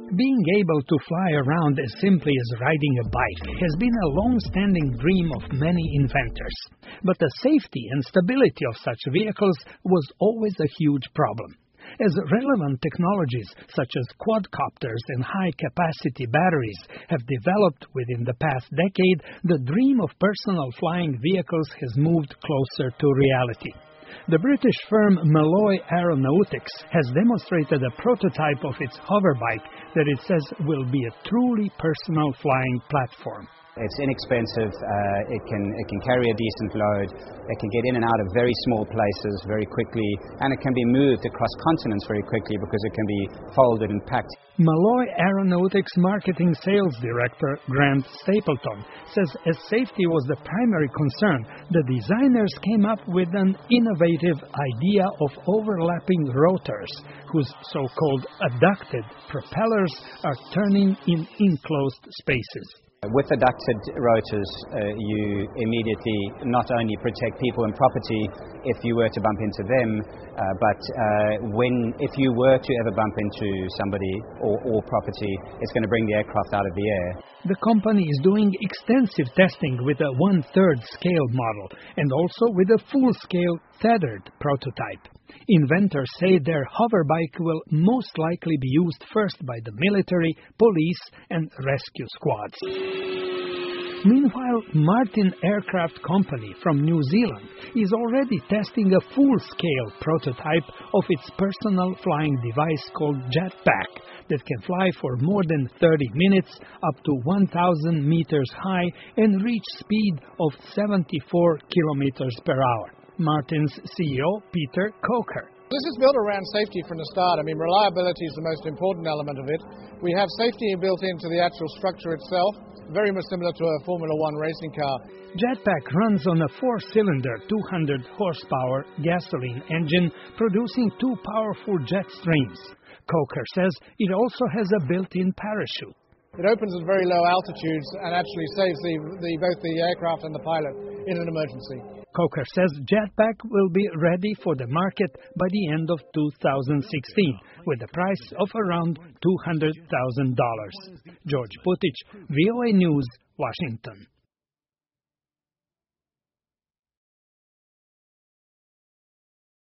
Being able to fly around as simply as riding a bike has been a long-standing dream of many inventors. But the safety and stability of such vehicles was always a huge problem. As relevant technologies such as quadcopters and high-capacity batteries have developed within the past decade, the dream of personal flying vehicles has moved closer to reality. The British firm Malloy Aeronautics has demonstrated a prototype of its hoverbike that it says will be a truly personal flying platform. It's inexpensive, it can carry a decent load, it can get in and out of very small places very quickly, and it can be moved across continents very quickly because it can be folded and packed. Malloy Aeronautics Marketing Sales Director Grant Stapleton says as safety was the primary concern, the designers came up with an innovative idea of overlapping rotors, whose so-called adducted propellers are turning in enclosed spaces. With adducted rotors, you immediately not only protect people and property if you were to bump into them, but if you were to ever bump into somebody or property, it's going to bring the aircraft out of the air. The company is doing extensive testing with a 1/3 scale model and also with a full-scale tethered prototype. Inventors say their hoverbike will most likely be used first by the military, police, and rescue squads. Meanwhile, Martin Aircraft Company from New Zealand is already testing a full-scale prototype of its personal flying device called Jetpack that can fly for more than 30 minutes, up to 1,000 meters high, and reach speed of 74 kilometers per hour. Martin's CEO, Peter Coker. This is built around safety from the start. Reliability is the most important element of it. We have safety built into the actual structure itself, very much similar to a Formula One racing car. Jetpack runs on a 4-cylinder, 200 horsepower gasoline engine, producing 2 powerful jet streams. Coker says it also has a built-in parachute. It opens at very low altitudes and actually saves both the aircraft and the pilot in an emergency. Coker says Jetpack will be ready for the market by the end of 2016, with a price of around $200,000. George Putich, VOA News, Washington.